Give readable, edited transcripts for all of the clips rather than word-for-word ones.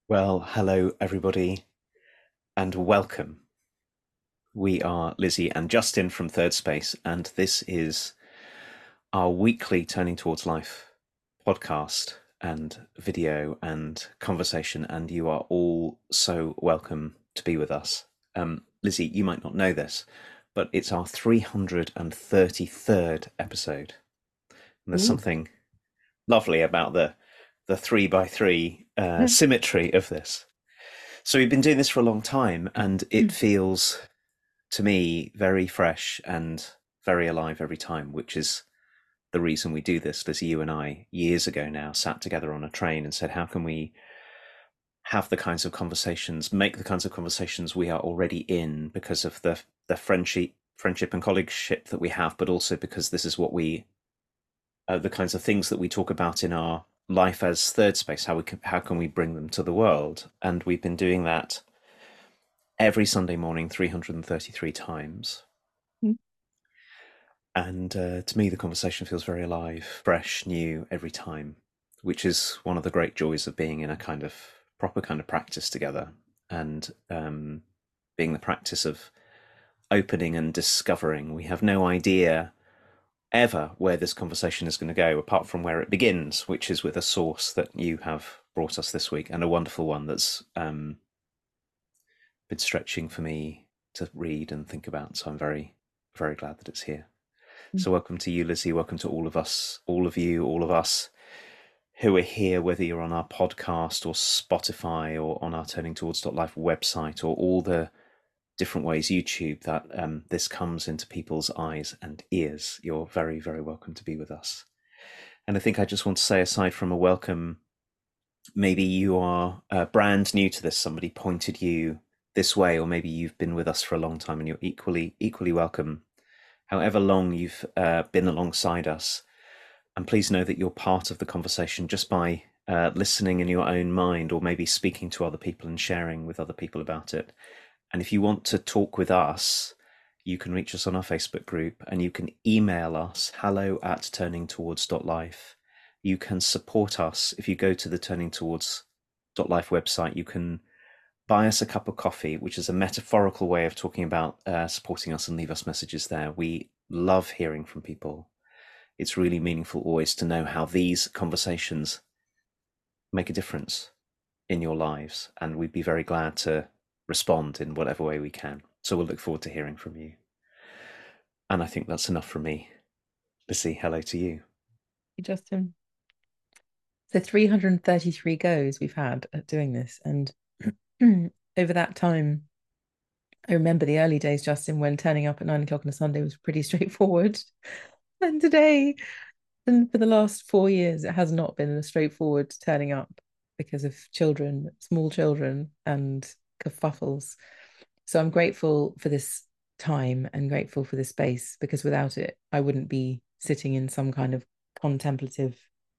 Well, hello everybody and welcome. We are Lizzie and Justin from Third Space, and this is our weekly Turning Towards Life podcast and video and conversation, and you are all so welcome to be with us. Lizzie, you might not know this, but it's our 333rd episode. And there's Ooh. something lovely about the three by three symmetry of this. So we've been doing this for a long time, and it feels to me very fresh and very alive every time, which is the reason we do this. Lizzie, you and I, years ago now, sat together on a train and said, how can we have the kinds of conversations, make the kinds of conversations we are already in because of the friendship and colleagueship that we have, but also because this is what we the kinds of things that we talk about in our life as Third Space. How can we bring them to the world? And we've been doing that every Sunday morning 333 times. And to me, the conversation feels very alive, fresh, new every time, which is one of the great joys of being in a kind of proper kind of practice together, and being the practice of opening and discovering. We have no idea ever where this conversation is going to go, apart from where it begins, which is with a source that you have brought us this week, and a wonderful one that's been stretching for me to read and think about. So I'm very, very glad that it's here. So welcome to you, Lizzie. Welcome to all of us, all of you, all of us who are here, whether you're on our podcast or Spotify or on our Turning Towards Life website, or all the different ways, YouTube, that this comes into people's eyes and ears. You're very, very welcome to be with us. And I think I just want to say, aside from a welcome, maybe you are brand new to this, somebody pointed you this way, or maybe you've been with us for a long time and you're equally welcome however long you've been alongside us. And please know that you're part of the conversation just by listening in your own mind, or maybe speaking to other people and sharing with other people about it. And if you want to talk with us, you can reach us on our Facebook group, and you can email us hello@turningtowards.life. You can support us if you go to the Turning Towards Life website. You can buy us a cup of coffee, which is a metaphorical way of talking about supporting us, and leave us messages there. We love hearing from people. It's really meaningful always to know how these conversations make a difference in your lives, and we'd be very glad to respond in whatever way we can. So we'll look forward to hearing from you. And I think that's enough from me. Lizzie, hello to you. Hey, Justin. So 333 goes we've had at doing this. And over that time, I remember the early days, Justin, when turning up at 9 o'clock on a Sunday was pretty straightforward. And today, and for the last 4 years, it has not been a straightforward turning up because of children, small children, and kerfuffles. So I'm grateful for this time and grateful for this space, because without it, I wouldn't be sitting in some kind of contemplative,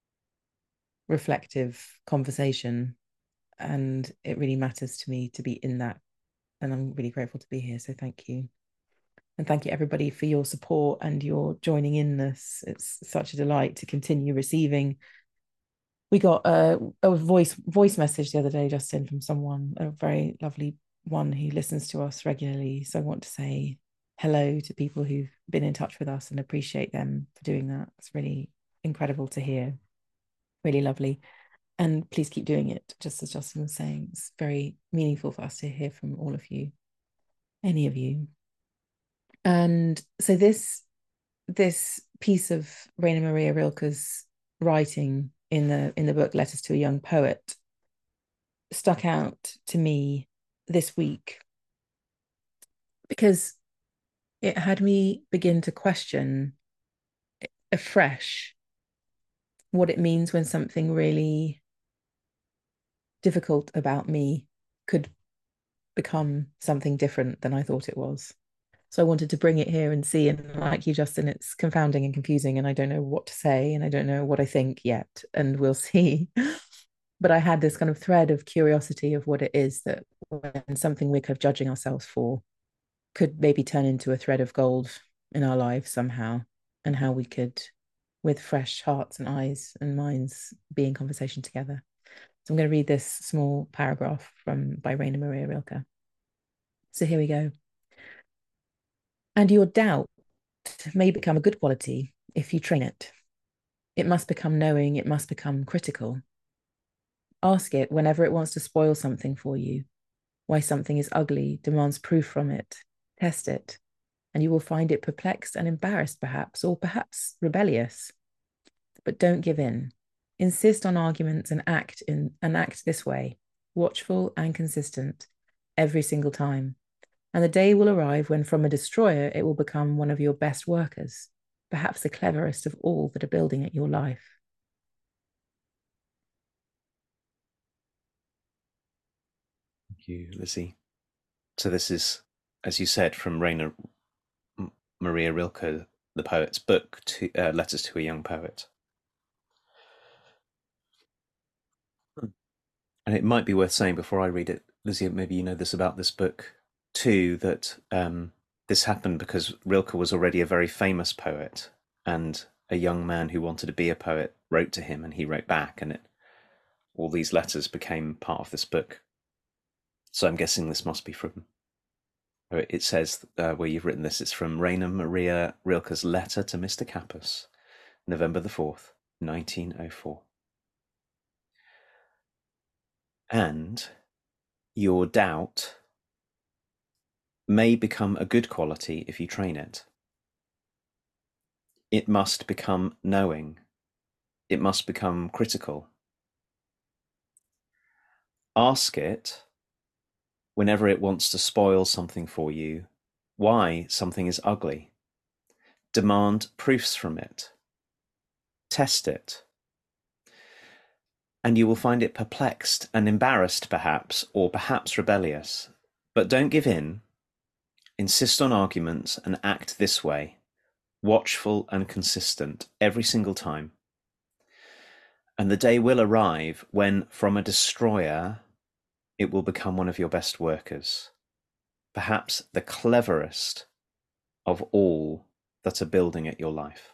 reflective conversation. And it really matters to me to be in that. And I'm really grateful to be here. So thank you. And thank you, everybody, for your support and your joining in this. It's such a delight to continue receiving. We got a voice message the other day, Justin, from someone, a very lovely one who listens to us regularly. So I want to say hello to people who've been in touch with us and appreciate them for doing that. It's really incredible to hear. Really lovely. And please keep doing it, just as Justin was saying. It's very meaningful for us to hear from all of you, any of you. And so this piece of Rainer Maria Rilke's writing in the book Letters to a Young Poet stuck out to me this week because it had me begin to question afresh what it means when something really difficult about me could become something different than I thought it was. So I wanted to bring it here and see. And like you, Justin, it's confounding and confusing, and I don't know what to say, and I don't know what I think yet, and we'll see. But I had this kind of thread of curiosity of what it is that when something we're kind of judging ourselves for could maybe turn into a thread of gold in our lives somehow, and how we could, with fresh hearts and eyes and minds, be in conversation together. So I'm going to read this small paragraph by Rainer Maria Rilke. So here we go. And your doubt may become a good quality if you train it. It must become knowing, it must become critical. Ask it whenever it wants to spoil something for you, why something is ugly, demands proof from it. Test it, and you will find it perplexed and embarrassed, perhaps, or perhaps rebellious. But don't give in. Insist on arguments and act this way, watchful and consistent, every single time. And the day will arrive when from a destroyer it will become one of your best workers, perhaps the cleverest of all that are building at your life. Thank you, Lizzie. So this is, as you said, from Rainer Maria Rilke, the poet's book, Letters to a Young Poet. And it might be worth saying before I read it, Lizzie, maybe you know this about this book too, that this happened because Rilke was already a very famous poet, and a young man who wanted to be a poet wrote to him, and he wrote back, and all these letters became part of this book. So I'm guessing this must be from. It says where you've written this, it's from Rainer Maria Rilke's letter to Mr. Capus, November the 4th, 1904. And your doubt may become a good quality if you train it. It must become knowing. It must become critical. Ask it whenever it wants to spoil something for you, why something is ugly. Demand proofs from it. Test it. And you will find it perplexed and embarrassed, perhaps, or perhaps rebellious. But don't give in. Insist on arguments and act this way, watchful and consistent every single time. And the day will arrive when, from a destroyer, it will become one of your best workers, perhaps the cleverest of all that are building at your life.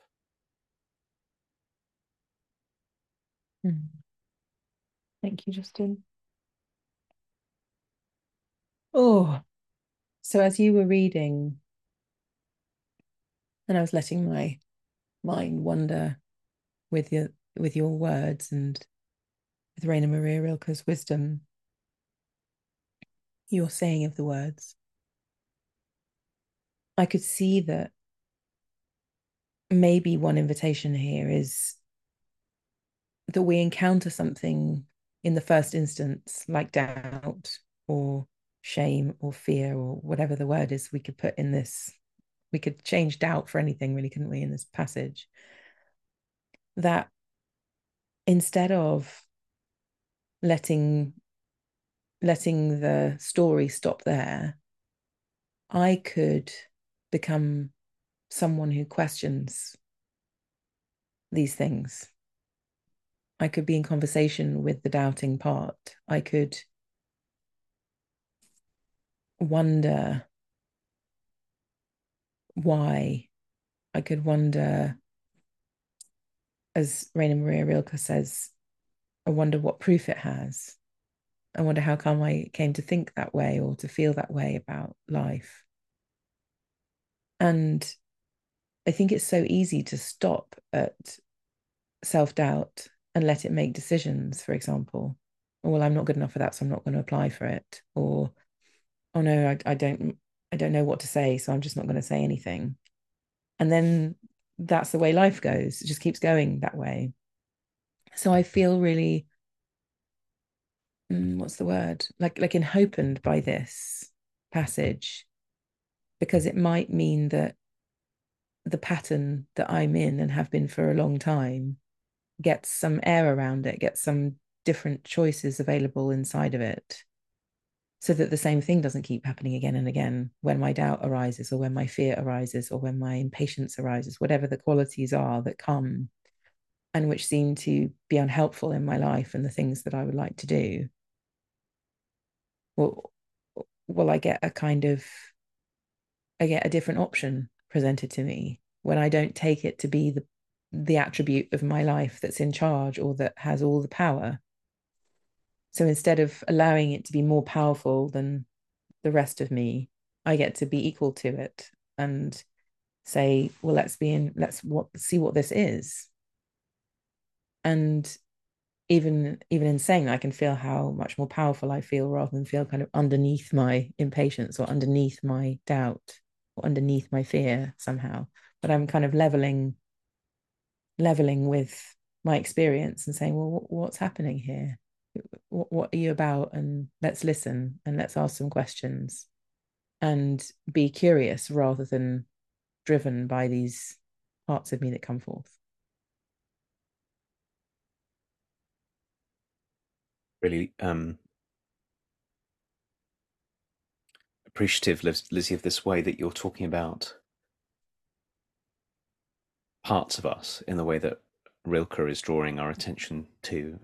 Thank you, Justin. Oh, so as you were reading, and I was letting my mind wander with your words and with Rainer Maria Rilke's wisdom, your saying of the words, I could see that maybe one invitation here is that we encounter something in the first instance, like doubt or shame or fear or whatever the word is we could put in this. We could change doubt for anything, really, couldn't we, in this passage? That instead of letting the story stop there, I could become someone who questions these things. I could be in conversation with the doubting part. I could wonder why. I could wonder, as Rainer Maria Rilke says, I wonder what proof it has. I wonder how come I came to think that way or to feel that way about life. And I think it's so easy to stop at self-doubt and let it make decisions, for example. Well, I'm not good enough for that, so I'm not going to apply for it. Or, oh no, I don't know what to say, so I'm just not going to say anything. And then that's the way life goes. It just keeps going that way. So I feel really, what's the word? Like enhopened by this passage, because it might mean that the pattern that I'm in and have been for a long time gets some air around it, gets some different choices available inside of it, so that the same thing doesn't keep happening again and again when my doubt arises or when my fear arises or when my impatience arises, whatever the qualities are that come and which seem to be unhelpful in my life and the things that I would like to do. Well, I get a different option presented to me when I don't take it to be the attribute of my life that's in charge or that has all the power. So instead of allowing it to be more powerful than the rest of me, I get to be equal to it and say, well, let's see what this is. And even in saying that, I can feel how much more powerful I feel rather than feel kind of underneath my impatience or underneath my doubt or underneath my fear somehow. But I'm kind of leveling with my experience and saying, well, what's happening here? What are you about? And let's listen and let's ask some questions and be curious rather than driven by these parts of me that come forth. Really appreciative, Lizzie, of this way that you're talking about parts of us in the way that Rilke is drawing our attention to.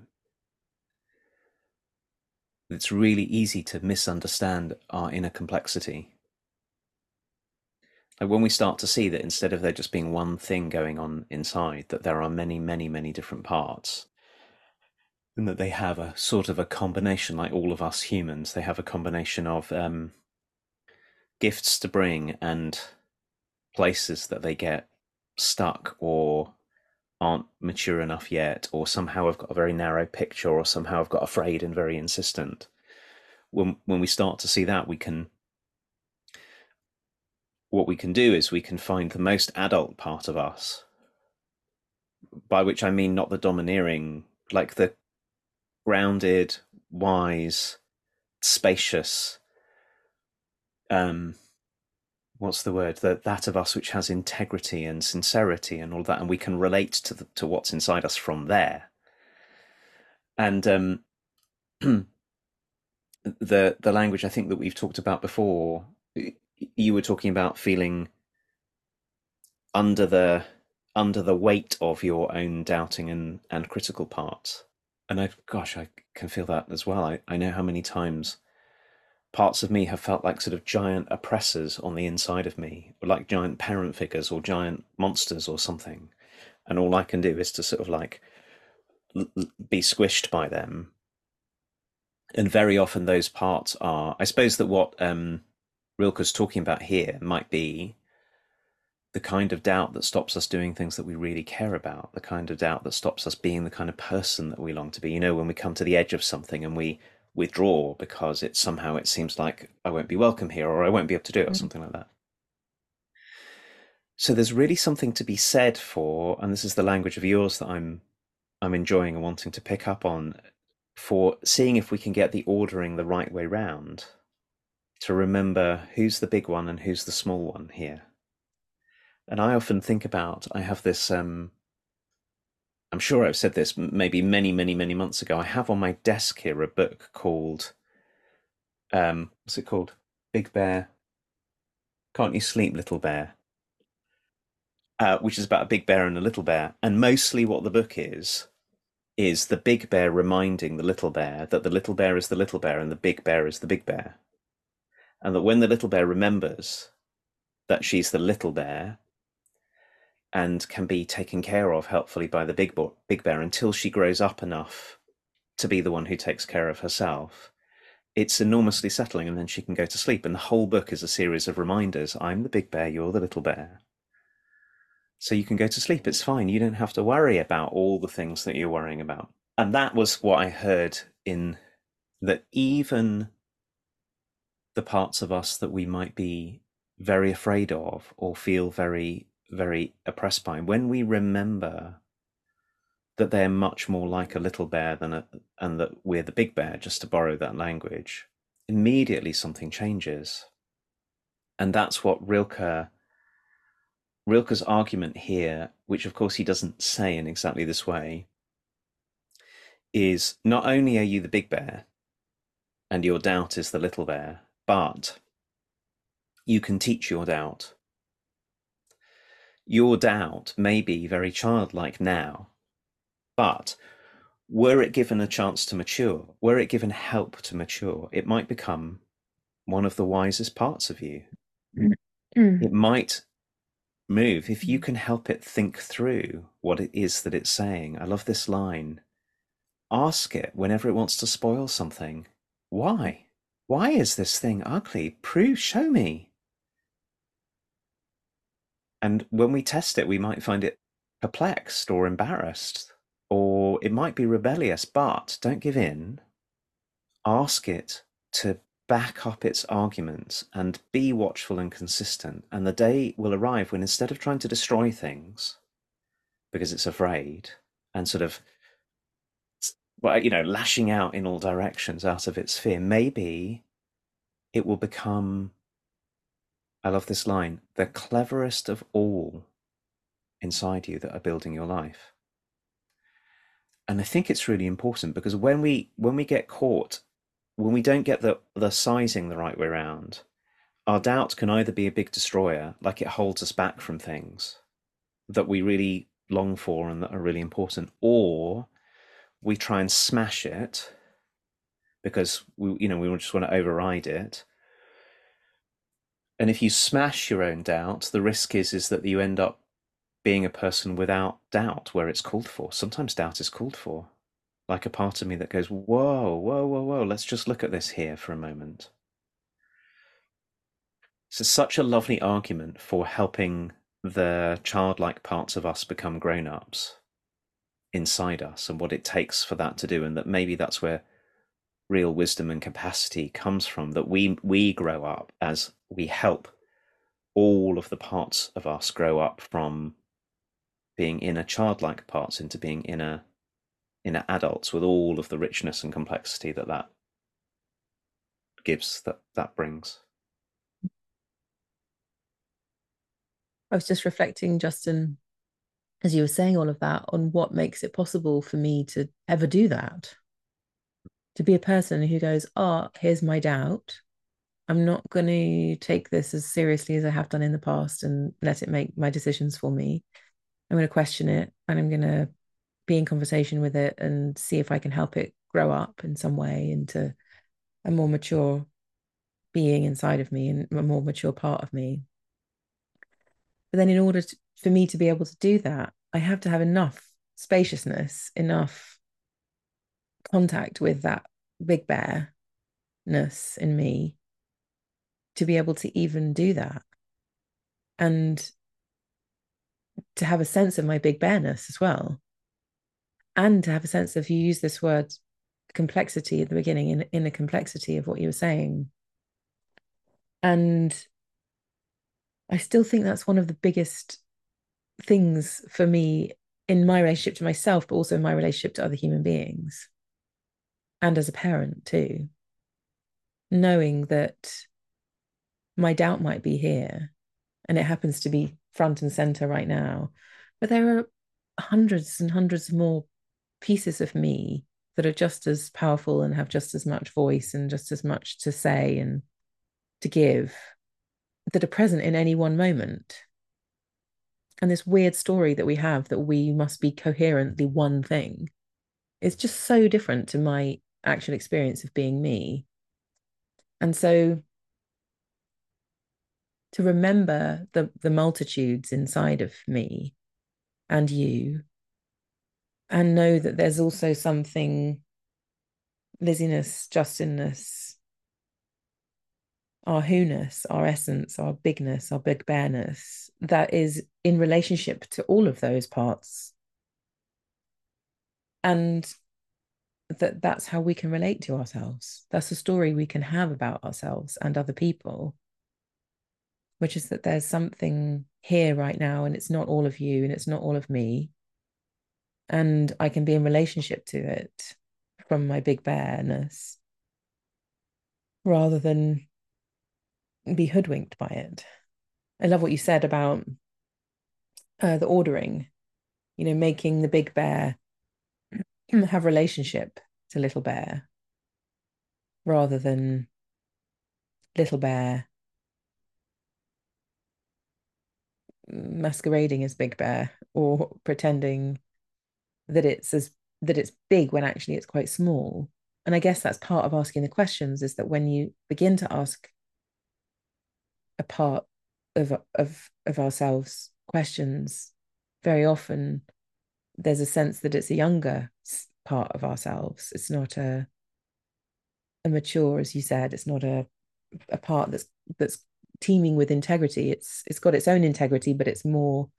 It's really easy to misunderstand our inner complexity. Like when we start to see that instead of there just being one thing going on inside, that there are many, many, many different parts, and that they have a sort of a combination, like all of us humans, they have a combination of gifts to bring and places that they get stuck or aren't mature enough yet, or somehow have got a very narrow picture, or somehow have got afraid and very insistent. When we start to see that, what we can do is we can find the most adult part of us, by which I mean not the domineering, like the grounded, wise, spacious, what's the word, that of us which has integrity and sincerity and all that, and we can relate to what's inside us from there. And the language I think that we've talked about before, you were talking about feeling under the weight of your own doubting and critical parts. And I can feel that as well. I know how many times parts of me have felt like sort of giant oppressors on the inside of me, or like giant parent figures or giant monsters or something. And all I can do is to sort of like be squished by them. And very often those parts are, I suppose that what Rilke's talking about here might be the kind of doubt that stops us doing things that we really care about, the kind of doubt that stops us being the kind of person that we long to be. You know, when we come to the edge of something and we withdraw because it seems like I won't be welcome here, or I won't be able to do it, or something like that. So there's really something to be said for, and this is the language of yours that I'm enjoying and wanting to pick up on, for seeing if we can get the ordering the right way round, to remember who's the big one and who's the small one here. And I often think about, I have this, I'm sure I've said this maybe many, many, many months ago. I have on my desk here a book called, what's it called? Big Bear, Can't You Sleep, Little Bear? Which is about a big bear and a little bear. And mostly what the book is the big bear reminding the little bear that the little bear is the little bear and the big bear is the big bear. And that when the little bear remembers that she's the little bear and can be taken care of helpfully by the big bear until she grows up enough to be the one who takes care of herself, it's enormously settling, and then she can go to sleep. And the whole book is a series of reminders. I'm the big bear, you're the little bear. So you can go to sleep, it's fine. You don't have to worry about all the things that you're worrying about. And that was what I heard, in that even the parts of us that we might be very afraid of or feel very, very oppressed by, when we remember that they're much more like a little bear and that we're the big bear, just to borrow that language, immediately something changes. And that's what Rilke's argument here, which of course he doesn't say in exactly this way, is not only are you the big bear and your doubt is the little bear, but you can teach your doubt. Your doubt may be very childlike now, but were it given a chance to mature, were it given help to mature, it might become one of the wisest parts of you. It might move if you can help it think through what it is that it's saying. I love this line. ask it whenever it wants to spoil something. Why? Why is this thing ugly? Prove, show me. And when we test it, we might find it perplexed or embarrassed, or it might be rebellious, but don't give in. Ask it to back up its arguments and be watchful and consistent. And the day will arrive when, instead of trying to destroy things because it's afraid and sort of, well, lashing out in all directions out of its fear, maybe it will become, I love this line, the cleverest of all inside you that are building your life. And I think it's really important, because when we get caught, when we don't get the sizing the right way around, our doubt can either be a big destroyer, like it holds us back from things that we really long for and that are really important, or we try and smash it because we just want to override it. And if you smash your own doubt, the risk is that you end up being a person without doubt where it's called for. Sometimes doubt is called for, like a part of me that goes, whoa, whoa, whoa, whoa, let's just look at this here for a moment. So such a lovely argument for helping the childlike parts of us become grown-ups inside us, and what it takes for that to do, and that maybe that's where real wisdom and capacity comes from, that we grow up as we help all of the parts of us grow up from being inner childlike parts into being inner adults with all of the richness and complexity that gives, that brings. I was just reflecting, Justin, as you were saying all of that, on what makes it possible for me to ever do that. To be a person who goes, oh, here's my doubt. I'm not going to take this as seriously as I have done in the past and let it make my decisions for me. I'm going to question it, and I'm going to be in conversation with it and see if I can help it grow up in some way into a more mature being inside of me and a more mature part of me. But then, in order for me to be able to do that, I have to have enough spaciousness, enough contact with that big bearness in me to be able to even do that. And to have a sense of my big bearness as well. And to have a sense of, you use this word complexity at the beginning, in the complexity of what you were saying. And I still think that's one of the biggest things for me in my relationship to myself, but also in my relationship to other human beings. And as a parent too. Knowing that my doubt might be here, and it happens to be front and center right now, but there are hundreds and hundreds more pieces of me that are just as powerful and have just as much voice and just as much to say and to give, that are present in any one moment. And this weird story that we have, that we must be coherently one thing, is just so different to my actual experience of being me. And so to remember the multitudes inside of me and you, and know that there's also something, Lizzyness, Justinness, our who-ness, our essence, our bigness, our big bearness, that is in relationship to all of those parts. And that's how we can relate to ourselves. That's the story we can have about ourselves and other people, which is that there's something here right now, and it's not all of you and it's not all of me. And I can be in relationship to it from my big bearness rather than be hoodwinked by it. I love what you said about the ordering, making the big bear have relationship to little bear rather than little bear masquerading as big bear, or pretending that it's big when actually it's quite small. And I guess that's part of asking the questions, is that when you begin to ask a part of ourselves questions, very often there's a sense that it's a younger part of ourselves. It's not a mature, as you said, it's not a part that's teeming with integrity. It's got its own integrity, but it's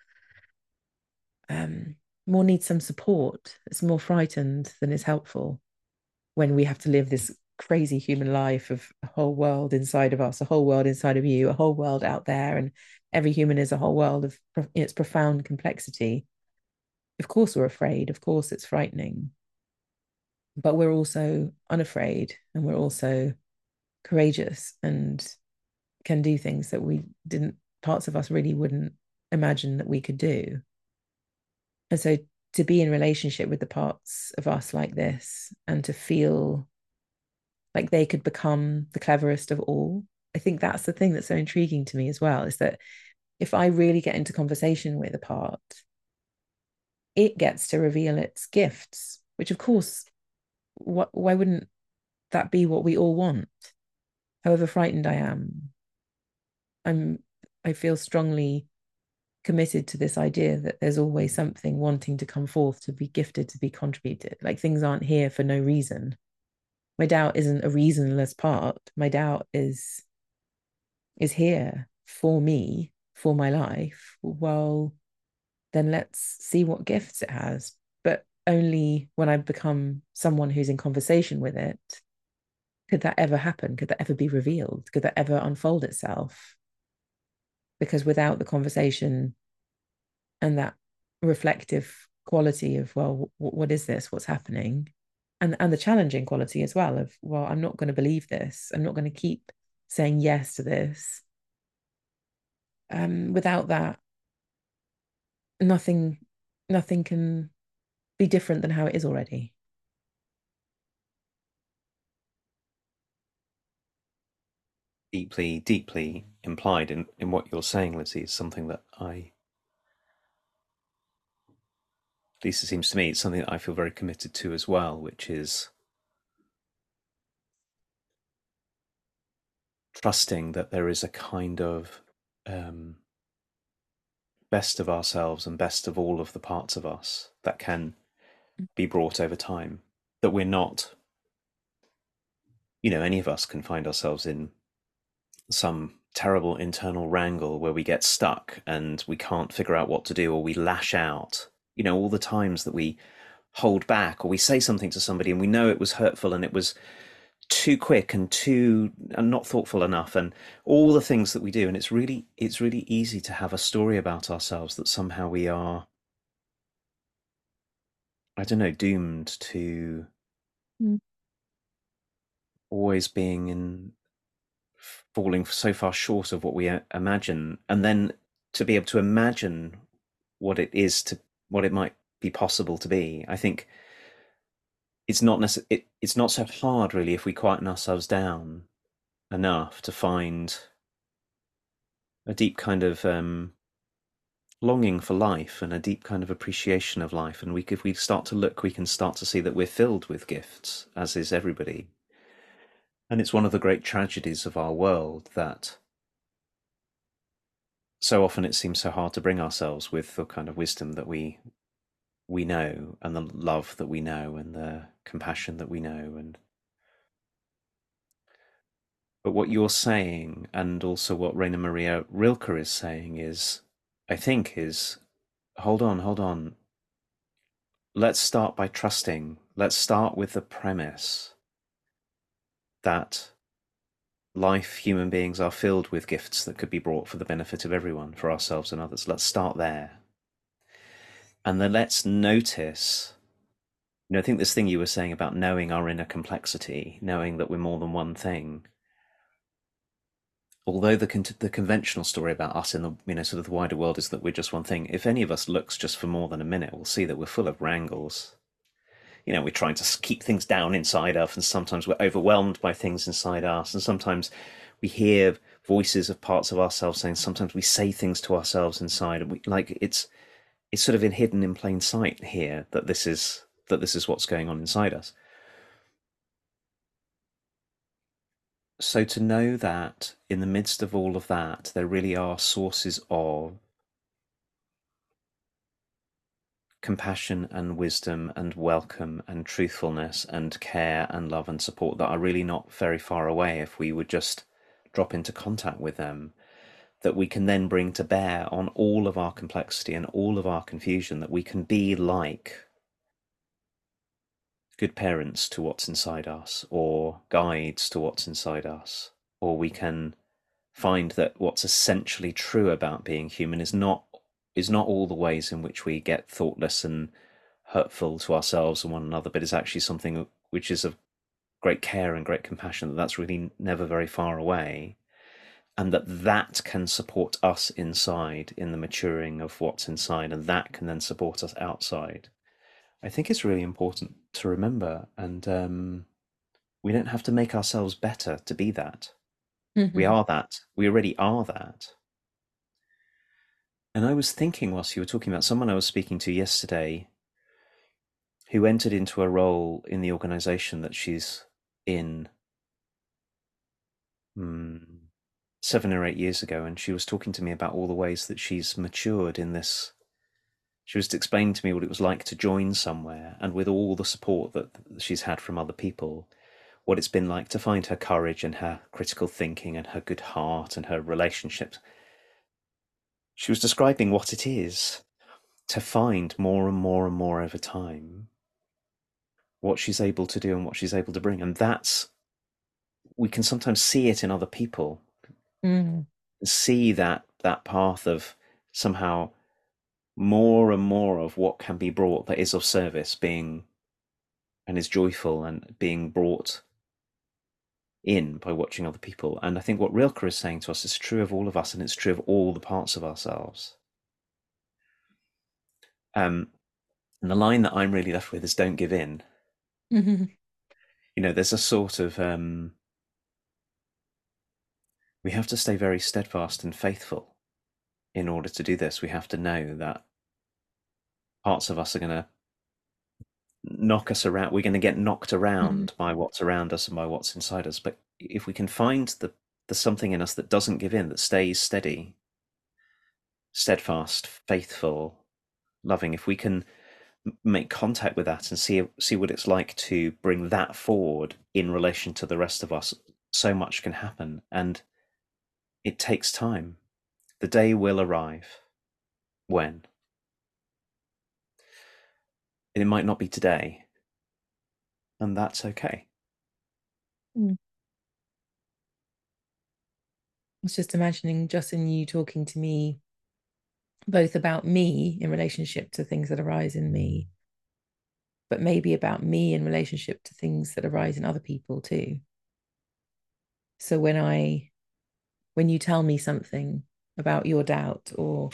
um more needs some support. It's more frightened than is helpful when we have to live this crazy human life of a whole world inside of us, a whole world inside of you, a whole world out there, and every human is a whole world of its profound complexity. Of course we're afraid, of course it's frightening, but we're also unafraid, and we're also courageous and can do things that we didn't, parts of us really wouldn't imagine that we could do. And so to be in relationship with the parts of us like this and to feel like they could become the cleverest of all, I think that's the thing that's so intriguing to me as well, is that if I really get into conversation with a part, it gets to reveal its gifts, which of course, why wouldn't that be what we all want? However frightened I am, I'm I feel strongly committed to this idea that there's always something wanting to come forth, to be gifted, to be contributed. Like things aren't here for no reason. My doubt isn't a reasonless part. My doubt is here for me, for my life. Well, then let's see what gifts it has. But only when I become someone who's in conversation with it could that ever happen. Could that ever be revealed? Could that ever unfold itself? Because without the conversation and that reflective quality of, well, what is this, what's happening, and the challenging quality as well of, well, I'm not going to believe this, I'm not going to keep saying yes to this, without that, nothing nothing can be different than how it is already. Deeply, deeply implied in what you're saying, Lizzie, is something that at least it seems to me, it's something that I feel very committed to as well, which is trusting that there is a kind of um, best of ourselves and best of all of the parts of us that can be brought over time. That we're not, any of us can find ourselves in some terrible internal wrangle where we get stuck and we can't figure out what to do, or we lash out. All the times that we hold back, or we say something to somebody and we know it was hurtful and it was too quick and not thoughtful enough, and all the things that we do. And it's really easy to have a story about ourselves that somehow we are, I don't know, doomed to Mm. always being in falling so far short of what we imagine, and then to be able to imagine what it is, to what it might be possible to be. I think it's not so hard really if we quieten ourselves down enough to find a deep kind of longing for life and a deep kind of appreciation of life. And if we start to look, we can start to see that we're filled with gifts, as is everybody. And it's one of the great tragedies of our world that so often it seems so hard to bring ourselves with the kind of wisdom that we know, and the love that we know, and the compassion that we know. And but what you're saying, and also what Rainer Maria Rilke is saying, is, I think, is hold on. Let's start by trusting. Let's start with the premise that life, human beings are filled with gifts that could be brought for the benefit of everyone, for ourselves and others. Let's start there. And then let's notice, I think this thing you were saying about knowing our inner complexity, knowing that we're more than one thing. Although the conventional story about us in the sort of the wider world is that we're just one thing, if any of us looks just for more than a minute, we'll see that we're full of wrangles. We're trying to keep things down inside us, and sometimes we're overwhelmed by things inside us, and sometimes we hear voices of parts of ourselves saying, sometimes we say things to ourselves inside, and it's sort of hidden in plain sight here that this is what's going on inside us. So to know that in the midst of all of that, there really are sources of compassion and wisdom and welcome and truthfulness and care and love and support that are really not very far away if we would just drop into contact with them, that we can then bring to bear on all of our complexity and all of our confusion, that we can be like good parents to what's inside us, or guides to what's inside us, or we can find that what's essentially true about being human is not all the ways in which we get thoughtless and hurtful to ourselves and one another, but is actually something which is of great care and great compassion, that's really never very far away, and that can support us inside in the maturing of what's inside, and that can then support us outside. I think it's really important to remember, and we don't have to make ourselves better to be that. We are that. We already are that. And I was thinking whilst you were talking about someone I was speaking to yesterday who entered into a role in the organization that she's in 7 or 8 years ago, and she was talking to me about all the ways that she's matured in this. She was explaining to me what it was like to join somewhere, and with all the support that she's had from other people, what it's been like to find her courage and her critical thinking and her good heart and her relationships. She was describing what it is to find more and more and more over time what she's able to do and what she's able to bring. And that's, we can sometimes see it in other people, see that path of somehow more and more of what can be brought that is of service being and is joyful and being brought in by watching other people. And I think what Rilke is saying to us is true of all of us, and it's true of all the parts of ourselves. And the line that I'm really left with is don't give in. You know, there's a sort of we have to stay very steadfast and faithful in order to do this. We have to know that parts of us are going to knock us around. We're going to get knocked around by what's around us and by what's inside us. But if we can find the something in us that doesn't give in, that stays steady, steadfast, faithful, loving, if we can make contact with that and see what it's like to bring that forward in relation to the rest of us, so much can happen. And it takes time. The day will arrive. When? It might not be today, and that's okay. I was just imagining Justin, you talking to me both about me in relationship to things that arise in me, but maybe about me in relationship to things that arise in other people too. So when you tell me something about your doubt or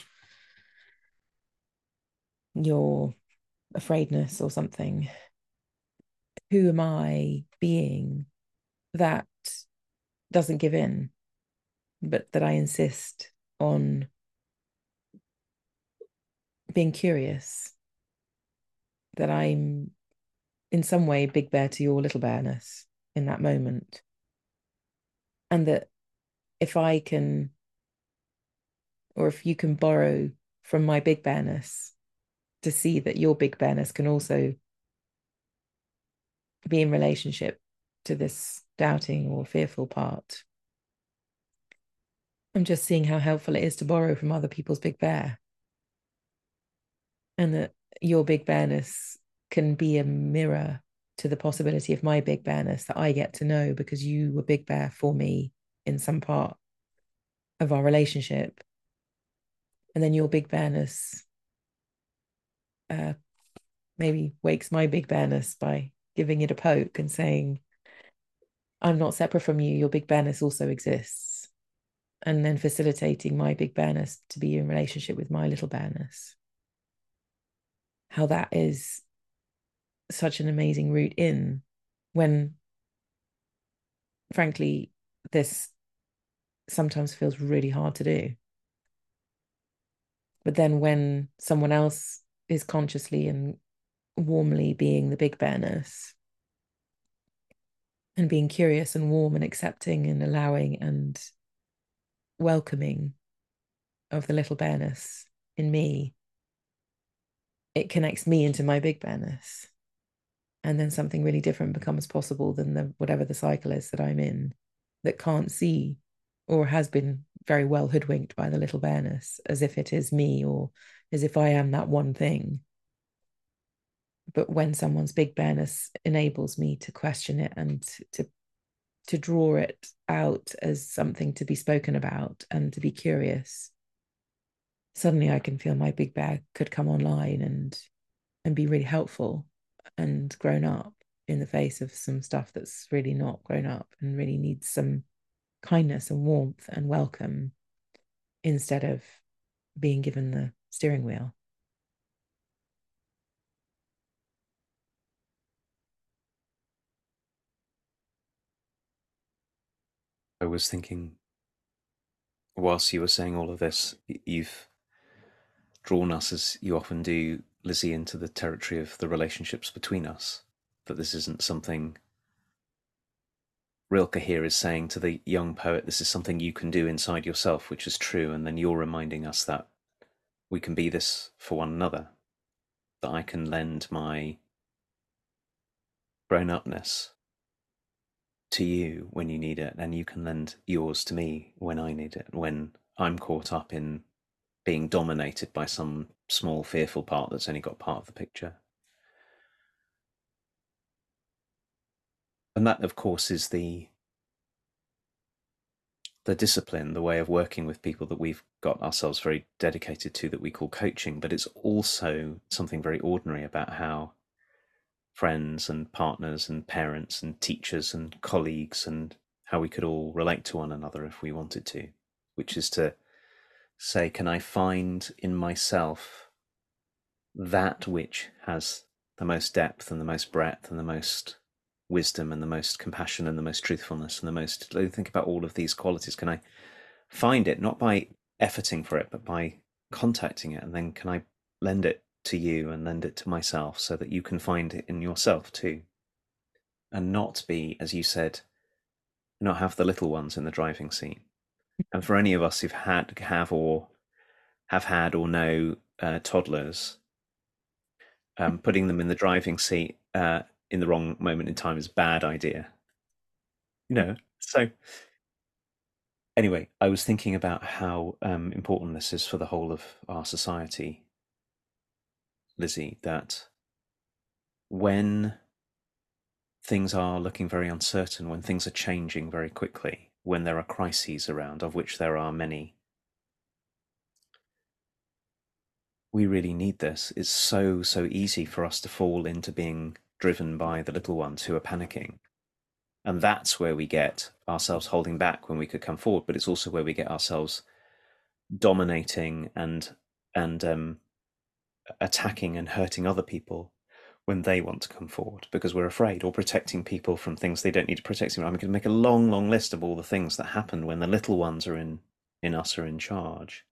your afraidness or something, who am I being that doesn't give in, but that I insist on being curious, that I'm in some way big bear to your little bearness in that moment. And that if I can, or if you can borrow from my big bearness to see that your big bearness can also be in relationship to this doubting or fearful part. I'm just seeing how helpful it is to borrow from other people's big bear. And that your big bearness can be a mirror to the possibility of my big bearness that I get to know because you were big bear for me in some part of our relationship. And then your big bearness maybe wakes my big bearness by giving it a poke and saying, I'm not separate from you, your big bearness also exists. And then facilitating my big bearness to be in relationship with my little bearness. How that is such an amazing route in when, frankly, this sometimes feels really hard to do. But then when someone else is consciously and warmly being the big bearness and being curious and warm and accepting and allowing and welcoming of the little bearness in me, it connects me into my big bearness. And then something really different becomes possible than the whatever the cycle is that I'm in, that can't see or has been very well hoodwinked by the little bearness, as if it is me or as if I am that one thing. But when someone's big bearness enables me to question it and to draw it out as something to be spoken about and to be curious, suddenly I can feel my big bear could come online and be really helpful and grown up in the face of some stuff that's really not grown up and really needs some kindness and warmth and welcome instead of being given the steering wheel. I was thinking, whilst you were saying all of this, you've drawn us, as you often do, Lizzie, into the territory of the relationships between us. That this isn't something Rilke here is saying to the young poet, this is something you can do inside yourself, which is true. And then you're reminding us that we can be this for one another, that I can lend my grown upness to you when you need it, and you can lend yours to me when I need it, when I'm caught up in being dominated by some small fearful part that's only got part of the picture. And that, of course, is the discipline, the way of working with people that we've got ourselves very dedicated to, that we call coaching. But it's also something very ordinary about how friends and partners and parents and teachers and colleagues, and how we could all relate to one another if we wanted to, which is to say, can I find in myself that which has the most depth and the most breadth and the most wisdom and the most compassion and the most truthfulness and the most, think about all of these qualities, can I find it not by efforting for it but by contacting it, and then can I lend it to you and lend it to myself so that you can find it in yourself too, and not be, as you said, not have the little ones in the driving seat. And for any of us who've have had or know toddlers, putting them in the driving seat in the wrong moment in time is a bad idea. So anyway, I was thinking about how important this is for the whole of our society, Lizzie, that when things are looking very uncertain, when things are changing very quickly, when there are crises around, of which there are many, we really need this. It's so, so easy for us to fall into being driven by the little ones who are panicking. And that's where we get ourselves holding back when we could come forward, but it's also where we get ourselves dominating and attacking and hurting other people when they want to come forward because we're afraid, or protecting people from things they don't need to protect. I'm going to make a long, long list of all the things that happen when the little ones are in us are in charge.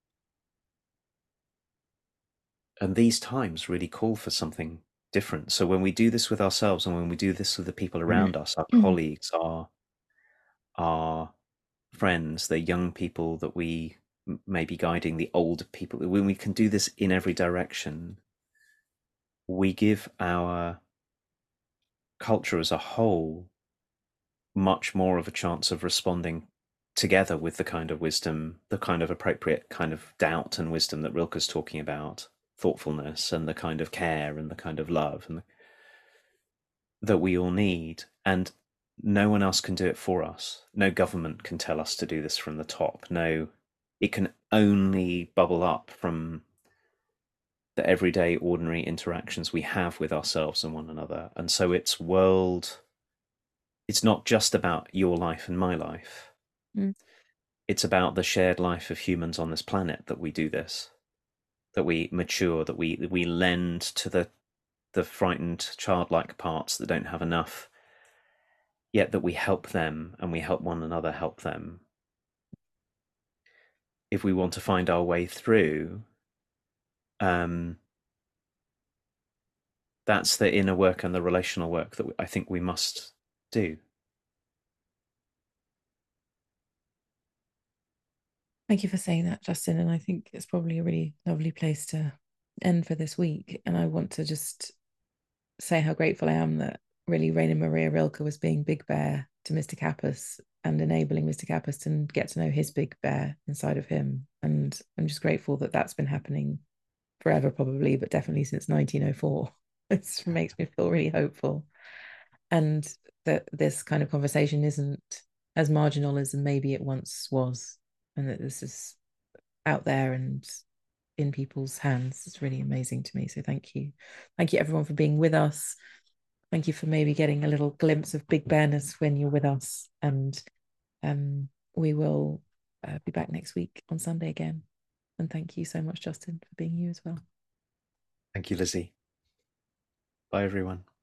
And these times really call for something different. So when we do this with ourselves, and when we do this with the people around us, our colleagues, our friends, the young people that we may be guiding, the older people, when we can do this in every direction, we give our culture as a whole much more of a chance of responding together with the kind of wisdom, the kind of appropriate kind of doubt and wisdom that Rilke's talking about, thoughtfulness and the kind of care and the kind of love and that we all need. And no one else can do it for us. No government can tell us to do this from the top. No, it can only bubble up from the everyday, ordinary interactions we have with ourselves and one another. And so it's not just about your life and my life. Mm. It's about the shared life of humans on this planet that we do this, that we mature, that we lend to the frightened childlike parts that don't have enough, yet that we help them and we help one another help them. If we want to find our way through, that's the inner work and the relational work that I think we must do. Thank you for saying that, Justin. And I think it's probably a really lovely place to end for this week. And I want to just say how grateful I am that really Rainer Maria Rilke was being Big Bear to Mr. Kappas and enabling Mr. Kappas to get to know his big bear inside of him. And I'm just grateful that that's been happening forever, probably, but definitely since 1904. It makes me feel really hopeful. And that this kind of conversation isn't as marginal as maybe it once was, and that this is out there and in people's hands. It's really amazing to me. So thank you. Thank you, everyone, for being with us. Thank you for maybe getting a little glimpse of Big Bearness when you're with us. And we will be back next week on Sunday again. And thank you so much, Justin, for being you as well. Thank you, Lizzie. Bye, everyone.